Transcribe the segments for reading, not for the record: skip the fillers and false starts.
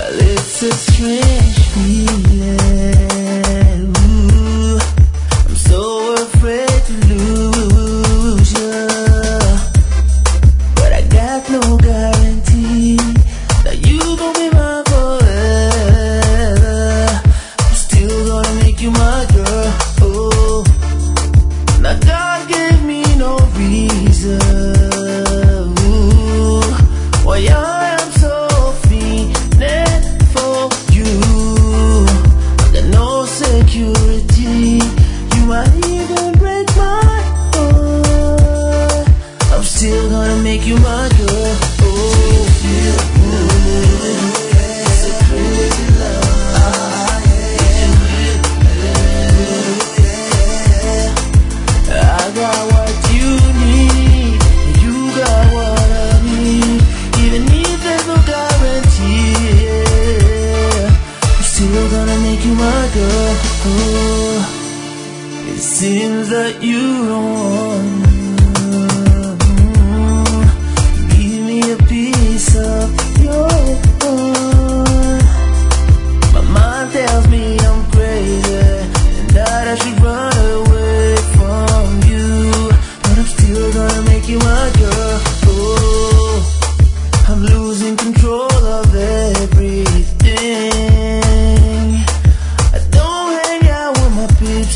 It's a strange feeling. Ooh, I'm so afraid to lose you, but I got no guarantee that you gon' be mine forever. I'm still gonna make you my girl. Oh, now God gave me no reason. Ooh, why I am so fiending for you. I got no security. You might even break my heart. I'm still gonna make you my girl. Oh, feel good. It's a crazy love. I got what you need, and you got what I need. Even if there's no guarantee, yeah, I'm still gonna make you my girl. Oh, it seems that you don't want give me a piece of your heart. My mind tells me I'm crazy and that I should run away from you, but I'm still gonna make you my girl. Oh, I'm losing control of everything. I don't hang out with my peeps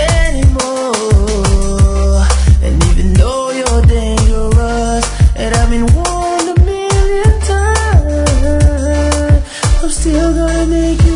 anymore, and even though you're dangerous and I've been warned a million times, I'm still gonna make you